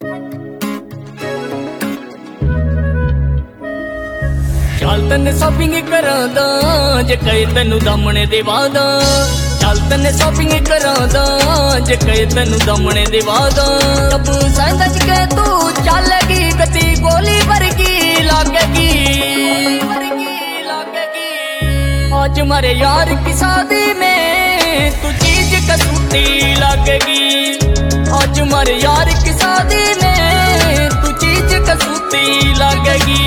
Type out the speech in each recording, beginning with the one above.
चल तन शॉपिंग करांदा जे कहे तेनू दामने देवादा। चल तन शॉपिंग करांदा जे कहे तेनू दामने देवादा। अब समझ के तू चलेगी गति गोली वर्गी लागेगी। आज मारे यार की शादी में तू चीज कसूती लगेगी। आज मारे यार की शादी में तू चीज कसूती लगेगी।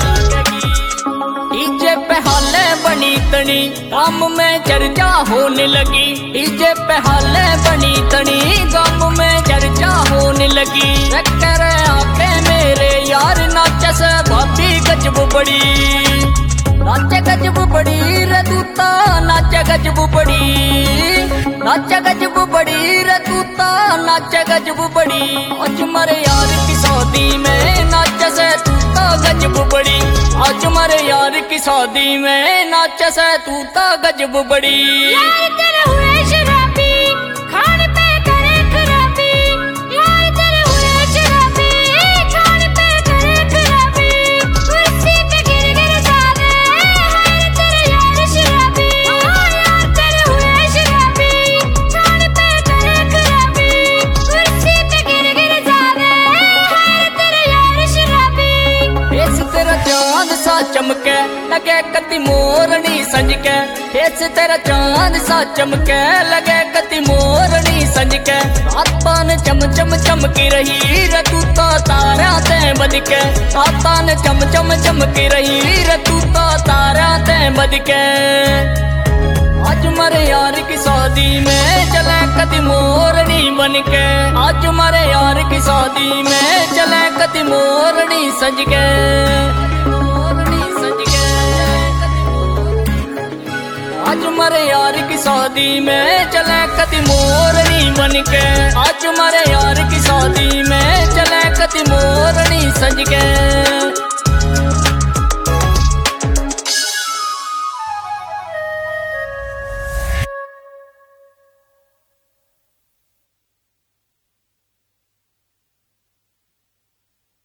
डीजे पे हाले बनी तनी गम में चर्चा होने लगी। डीजे पे हाले बनी तनी गम में चर्चा होने लगी। चक्कर आके मेरे यार नाचे से भाभी गजब बड़ी। नाचे गजब बड़ी रे तूता नाचे गजब बड़ी। नाचे गजब बड़ी रे तूता नाचे गजब बड़ी। आज मारे यार की शादी में नाचे से तूता गजब बड़ी। आज मारे यार की शादी में नाचे से तूता गजब बड़ी। यार तेरे हुए शराबी खाने पे करे खराबी। यार तेरे हुए शराबी खाने पे करे खराबी। कुर्सी पे गिर गिर जावे हाय तेरे यार शराबी। यार तेरे हुए शराबी खाने पे करे खराबी। कुर्सी पे गिर गिर जावे हाय तेरे यार शराबी। इस तेरा चांद सा चमके लगे कति मोरनी संज के। इस तेरा चांद सा चमके लगे कति मोरनी संज के। आतान चम चम चमकी रही रे तूता तारा ते बद के। आतान चम चम चमकी रही रे तूता तारा ते बद के। आज मारे यार की शादी में चले कति मोरनी बन के। आज मारे यार की शादी में चले कति मोरनी सज के। आज मारे यार की शादी में चले कति मोरनी बन के। आज मारे यार की शादी में चले कति मोरनी सज के।